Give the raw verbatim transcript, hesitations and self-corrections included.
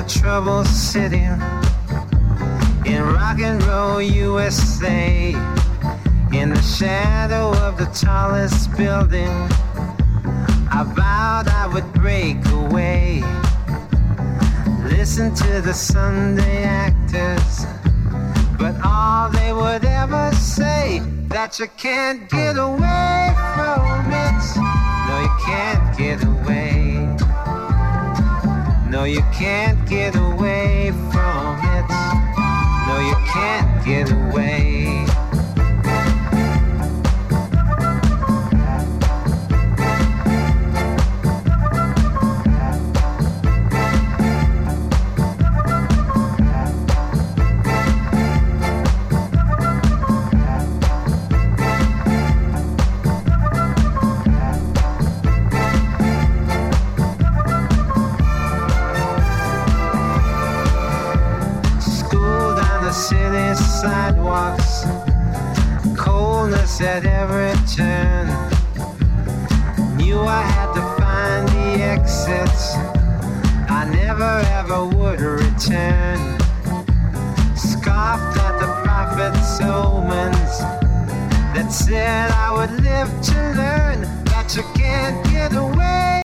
trouble sitting in rock and roll U S A, in the shadow of the tallest building. I vowed I would break away, listen to the Sunday actors, but all they would ever say, that you can't get away from it. No, you can't get away. No, you can't get away from it. No, you can't get away. Sidewalks, coldness at every turn. Knew I had to find the exits. I never ever would return. Scoffed at the prophet's omens that said I would live to learn that you can't get away.